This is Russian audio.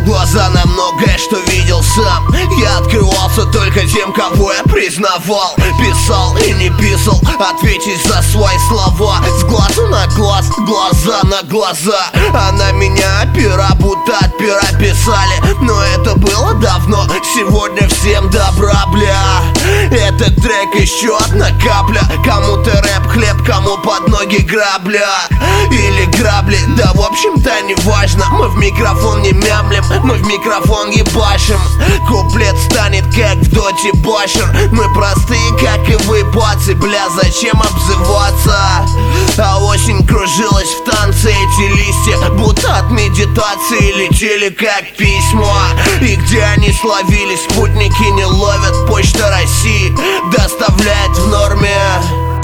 глаза на многое, что видел сам. Я открывался только тем, кого я признавал. Писал и не писал, ответить за свои слова. С глазу на глаз, глаза на глаза. А на меня пера будто от пера писали. Но это было давно, сегодня всем добра, бля. Этот трек еще одна капля. Кому-то рэп хлеб, кому под ноги грабля. Или грабли, да в общем-то не важно. Мы в микрофон не мямлим, мы в микрофон ебашим. Куплет станет как в доте башер. Мы простые, как и вы, пацы, бля, зачем обзываться? А осень кружилась в танце, эти листья будто от медитации летели как письма. И где они словили, спутники не ловят. Почта России доставляет в норме.